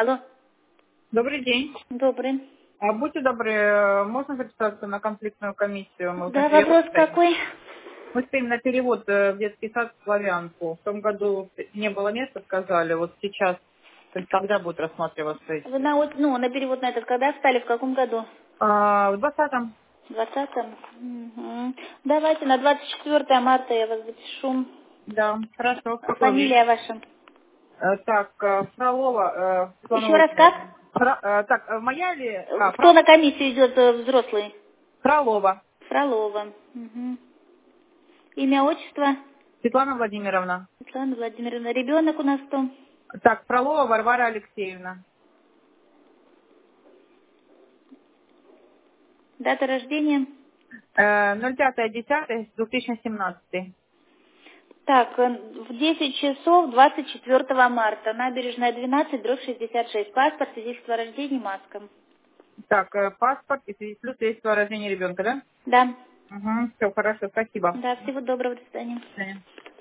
Алло. Добрый день. Добрый. Будьте добры, можно записаться на конфликтную комиссию? Мы Да, на перевод вопрос стоим. какой? Мы стоим на перевод в детский сад в Славянку. В том году не было места, сказали. Вот сейчас, то есть когда будет рассматриваться Вы эти? на перевод на этот когда встали, в каком году? В 20-м. В 20-м? Мгм. Давайте на 24 марта я вас запишу. Да, хорошо. В какой Фамилия день? ваша? Так, Фролова Светлана Еще раз как? Владимировна. Так, моя или... Кто на комиссию идет, взрослый? Фролова Фролова. Мгм. Имя, отчество? Светлана Владимировна. Светлана Владимировна. Ребенок у нас кто? Так, Фролова Варвара Алексеевна. Дата рождения? 05.10.2017. Так, в 10 часов 24 марта. Набережная 12/66. Паспорт, свидетельство о рождении, маска. Так, паспорт и свидетельство свидетельство о рождении ребенка, да? Да. Угу, все, хорошо, спасибо. Да, всего доброго, до свидания. До свидания.